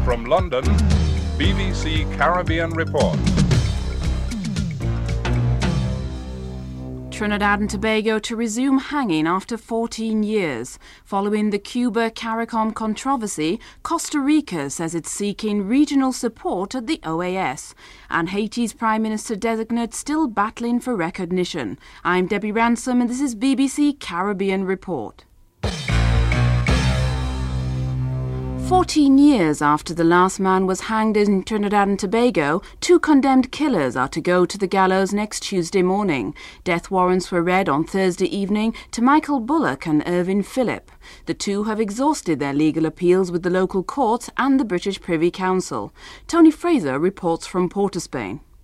From London, BBC Caribbean Report. Trinidad and Tobago to resume hanging after 14 years. Following the Cuba-CARICOM controversy, Costa Rica says it's seeking regional support at the OAS. And Haiti's Prime Minister-designate still battling for recognition. I'm Debbie Ransom and this is BBC Caribbean Report. 14 years after the last man was hanged in Trinidad and Tobago, 2 condemned killers are to go to the gallows next Tuesday morning. Death warrants were read on Thursday evening to Michael Bullock and Irving Phillip. The 2 have exhausted their legal appeals with the local courts and the British Privy Council. Tony Fraser reports from Port of Spain.